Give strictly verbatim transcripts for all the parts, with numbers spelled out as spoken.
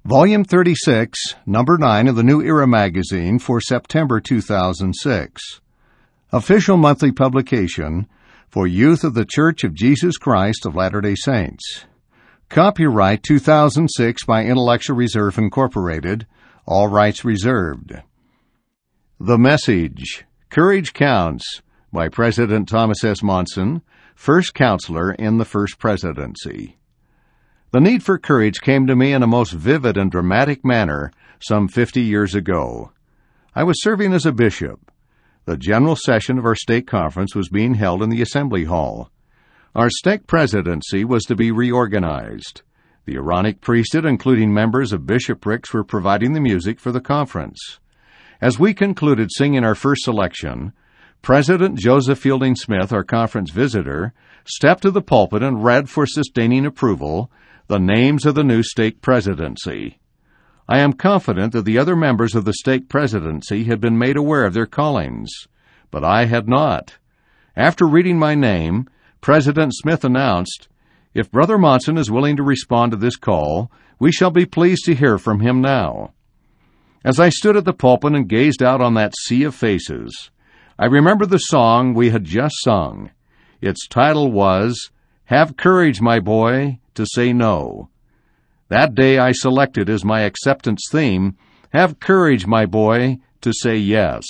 Volume thirty-six, Number nine of the New Era magazine for September two thousand six. Official monthly publication for Youth of the Church of Jesus Christ of Latter-day Saints. Copyright two thousand six by Intellectual Reserve Incorporated. All rights reserved. The Message, Courage Counts, by President Thomas S. Monson, first counselor in the First Presidency. The need for courage came to me in a most vivid and dramatic manner some fifty years ago. I was serving as a bishop. The general session of our stake conference was being held in the Assembly Hall. Our stake presidency was to be reorganized. The Aaronic priesthood, including members of bishoprics, were providing the music for the conference. As we concluded singing our first selection, President Joseph Fielding Smith, our conference visitor, stepped to the pulpit and read for sustaining approval the names of the new stake presidency. I am confident that the other members of the stake presidency had been made aware of their callings, but I had not. After reading my name, President Smith announced, "If Brother Monson is willing to respond to this call, we shall be pleased to hear from him now." As I stood at the pulpit and gazed out on that sea of faces, I remembered the song we had just sung. Its title was, "Have Courage, My Boy, to Say No." That day I selected as my acceptance theme, "Have Courage, My Boy, to Say Yes."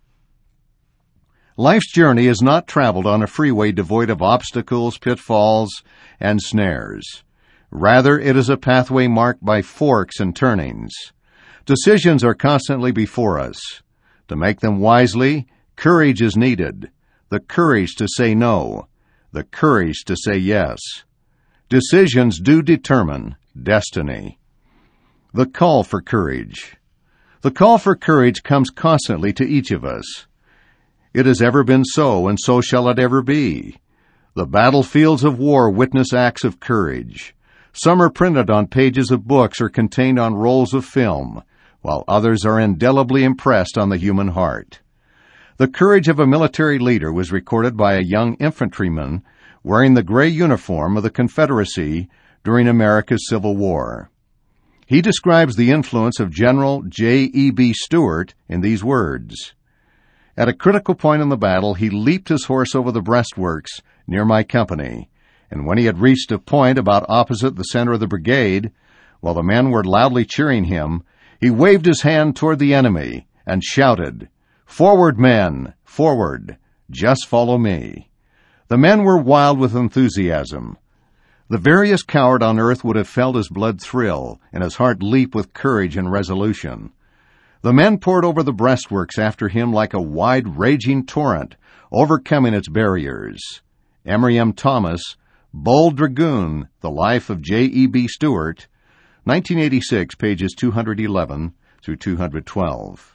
Life's journey is not traveled on a freeway devoid of obstacles, pitfalls, and snares. Rather, it is a pathway marked by forks and turnings. Decisions are constantly before us. To make them wisely, courage is needed. The courage to say no. The courage to say yes. Decisions do determine destiny. The call for courage. The call for courage comes constantly to each of us. It has ever been so, and so shall it ever be. The battlefields of war witness acts of courage. Some are printed on pages of books or contained on rolls of film, while others are indelibly impressed on the human heart. The courage of a military leader was recorded by a young infantryman wearing the gray uniform of the Confederacy during America's Civil War. He describes the influence of General J E B Stuart in these words. "At a critical point in the battle, he leaped his horse over the breastworks near my company, and when he had reached a point about opposite the center of the brigade, while the men were loudly cheering him, he waved his hand toward the enemy and shouted, 'Forward, men! Forward! Just follow me!' The men were wild with enthusiasm. The veriest coward on earth would have felt his blood thrill and his heart leap with courage and resolution. The men poured over the breastworks after him like a wide, raging torrent, overcoming its barriers. Emery M. Thomas, Bold Dragoon, The Life of J E B Stuart, nineteen eighty-six, pages two eleven through two twelve.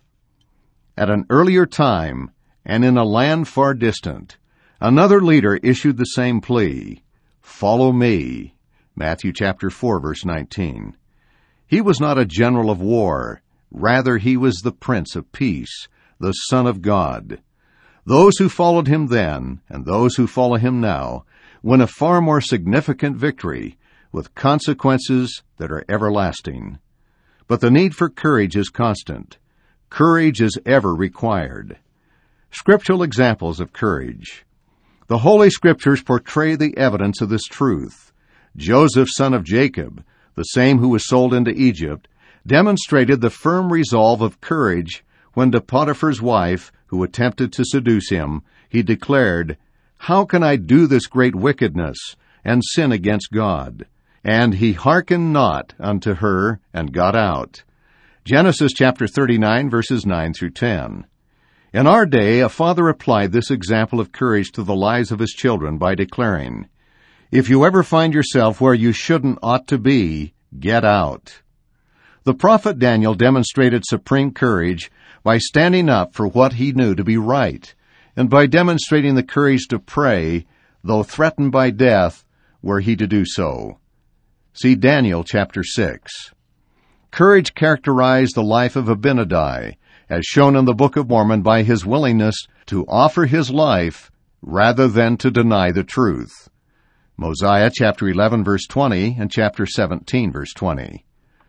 At an earlier time, and in a land far distant, another leader issued the same plea, "Follow me," Matthew chapter four, verse nineteen. He was not a general of war. Rather, he was the Prince of Peace, the Son of God. Those who followed him then, and those who follow him now, win a far more significant victory, with consequences that are everlasting. But the need for courage is constant. Courage is ever required. Scriptural examples of courage. The Holy Scriptures portray the evidence of this truth. Joseph, son of Jacob, the same who was sold into Egypt, demonstrated the firm resolve of courage when to Potiphar's wife, who attempted to seduce him, he declared, "How can I do this great wickedness and sin against God?" And he hearkened not unto her and got out. Genesis chapter thirty-nine, verses nine through ten. In our day, a father applied this example of courage to the lives of his children by declaring, "If you ever find yourself where you shouldn't ought to be, get out." The prophet Daniel demonstrated supreme courage by standing up for what he knew to be right, and by demonstrating the courage to pray, though threatened by death, were he to do so. See Daniel chapter six. Courage characterized the life of Abinadi, as shown in the Book of Mormon by his willingness to offer his life rather than to deny the truth. Mosiah chapter eleven, verse twenty, and chapter seventeen, verse twenty.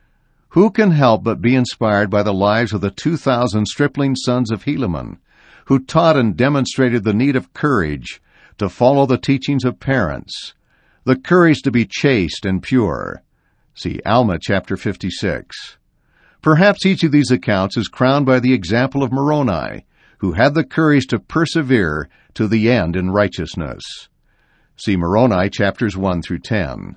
Who can help but be inspired by the lives of the two thousand stripling sons of Helaman, who taught and demonstrated the need of courage to follow the teachings of parents, the courage to be chaste and pure? See Alma chapter fifty-six. Perhaps each of these accounts is crowned by the example of Moroni, who had the courage to persevere to the end in righteousness. See Moroni chapters one through ten.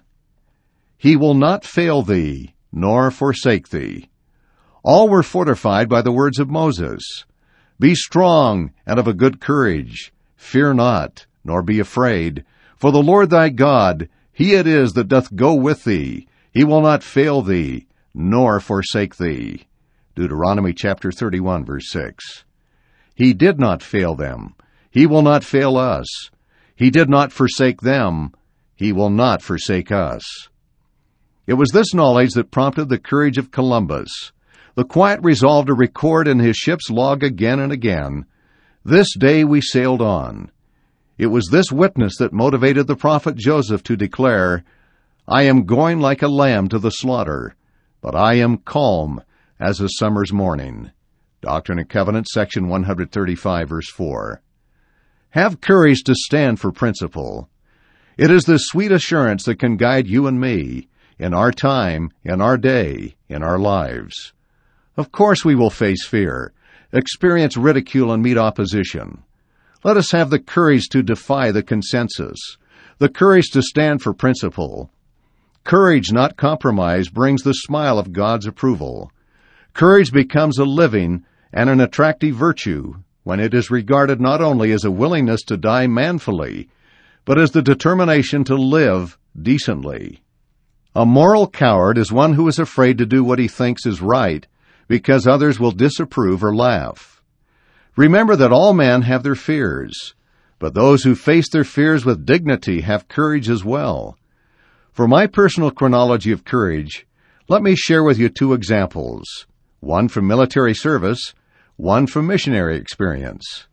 He will not fail thee, nor forsake thee. All were fortified by the words of Moses. Be strong and of a good courage. Fear not, nor be afraid. For the Lord thy God, he it is that doth go with thee. He will not fail thee, nor forsake thee. Deuteronomy chapter thirty-one, verse six. He did not fail them. He will not fail us. He did not forsake them. He will not forsake us. It was this knowledge that prompted the courage of Columbus, the quiet resolve to record in his ship's log again and again, "This day we sailed on." It was this witness that motivated the prophet Joseph to declare, "I am going like a lamb to the slaughter, but I am calm as a summer's morning." Doctrine and Covenants, section one thirty-five, verse four. Have courage to stand for principle. It is this sweet assurance that can guide you and me in our time, in our day, in our lives. Of course we will face fear, experience ridicule, and meet opposition. Let us have the courage to defy the consensus, the courage to stand for principle. Courage, not compromise, brings the smile of God's approval. Courage becomes a living and an attractive virtue when it is regarded not only as a willingness to die manfully, but as the determination to live decently. A moral coward is one who is afraid to do what he thinks is right because others will disapprove or laugh. Remember that all men have their fears, but those who face their fears with dignity have courage as well. For my personal chronology of courage, let me share with you two examples, one from military service, one from missionary experience.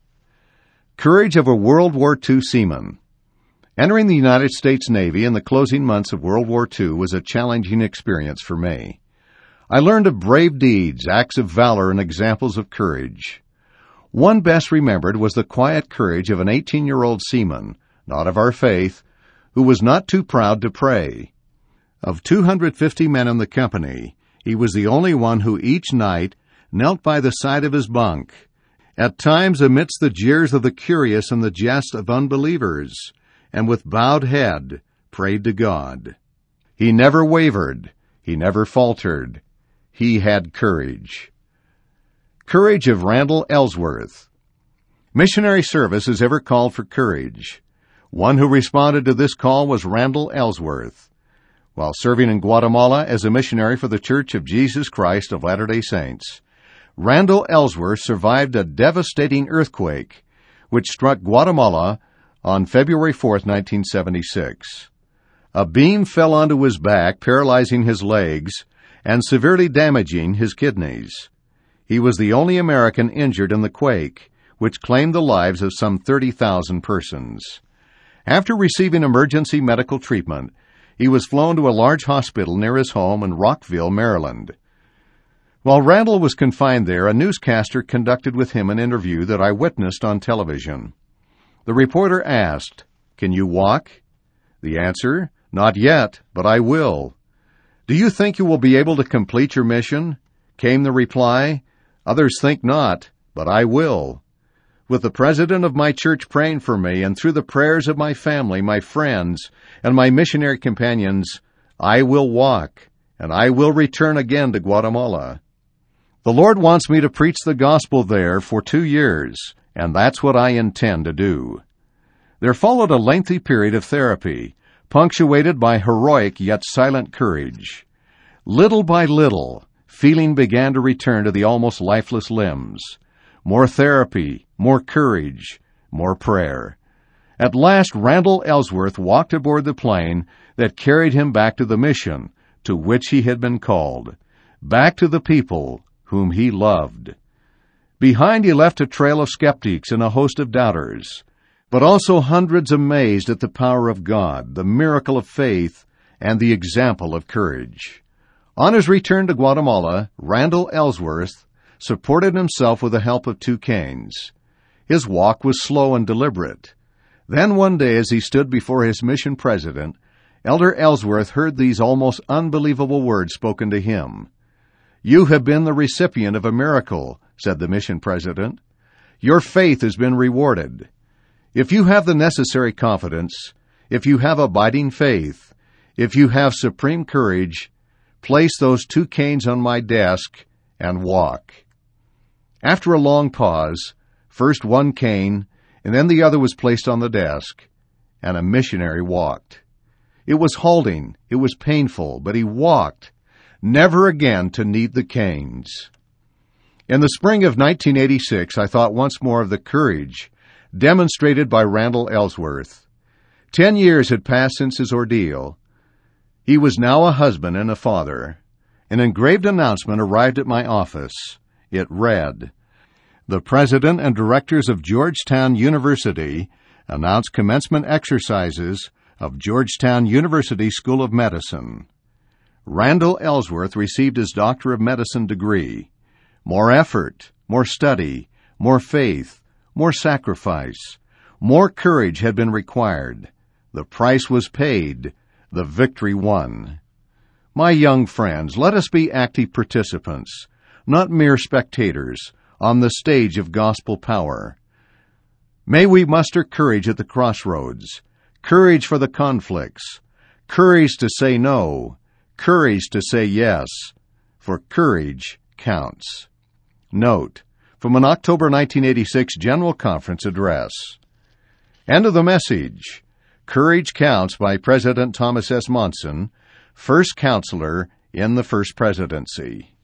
Courage of a World War Two seaman. Entering the United States Navy in the closing months of World War Two was a challenging experience for me. I learned of brave deeds, acts of valor, and examples of courage. One best remembered was the quiet courage of an eighteen-year-old seaman, not of our faith, who was not too proud to pray. Of two hundred fifty men in the company, he was the only one who each night knelt by the side of his bunk, at times amidst the jeers of the curious and the jest of unbelievers, and with bowed head prayed to God. He never wavered. He never faltered. He had courage. Courage of Randall Ellsworth. Missionary service is ever called for courage. One who responded to this call was Randall Ellsworth. While serving in Guatemala as a missionary for the Church of Jesus Christ of Latter-day Saints, Randall Ellsworth survived a devastating earthquake which struck Guatemala on February fourth, nineteen seventy-six. A beam fell onto his back, paralyzing his legs and severely damaging his kidneys. He was the only American injured in the quake, which claimed the lives of some thirty thousand persons. After receiving emergency medical treatment, he was flown to a large hospital near his home in Rockville, Maryland. While Randall was confined there, a newscaster conducted with him an interview that I witnessed on television. The reporter asked, "Can you walk?" The answer, "Not yet, but I will." "Do you think you will be able to complete your mission?" Came the reply, "Others think not, but I will. With the president of my church praying for me, and through the prayers of my family, my friends, and my missionary companions, I will walk, and I will return again to Guatemala. The Lord wants me to preach the gospel there for two years, and that's what I intend to do." There followed a lengthy period of therapy, punctuated by heroic yet silent courage. Little by little, feeling began to return to the almost lifeless limbs. More therapy, more courage, more prayer. At last, Randall Ellsworth walked aboard the plane that carried him back to the mission to which he had been called, back to the people whom he loved. Behind he left a trail of skeptics and a host of doubters, but also hundreds amazed at the power of God, the miracle of faith, and the example of courage. On his return to Guatemala, Randall Ellsworth supported himself with the help of two canes. His walk was slow and deliberate. Then one day, as he stood before his mission president, Elder Ellsworth heard these almost unbelievable words spoken to him. "You have been the recipient of a miracle," said the mission president. "Your faith has been rewarded. If you have the necessary confidence, if you have abiding faith, if you have supreme courage, place those two canes on my desk and walk." After a long pause, first one cane, and then the other was placed on the desk, and a missionary walked. It was halting, it was painful, but he walked, never again to need the canes. In the spring of nineteen eighty-six, I thought once more of the courage demonstrated by Randall Ellsworth. Ten years had passed since his ordeal. He was now a husband and a father. An engraved announcement arrived at my office. It read, "The president and directors of Georgetown University announce commencement exercises of Georgetown University School of Medicine. Randall Ellsworth received his Doctor of Medicine degree. More effort, more study, more faith, more sacrifice, more courage had been required. The price was paid. The victory won." My young friends, let us be active participants, not mere spectators, on the stage of gospel power. May we muster courage at the crossroads, courage for the conflicts, courage to say no, courage to say yes, for courage counts. Note, from an October nineteen eighty-six General Conference address. End of the message. Courage Counts by President Thomas S. Monson, first counselor in the First Presidency.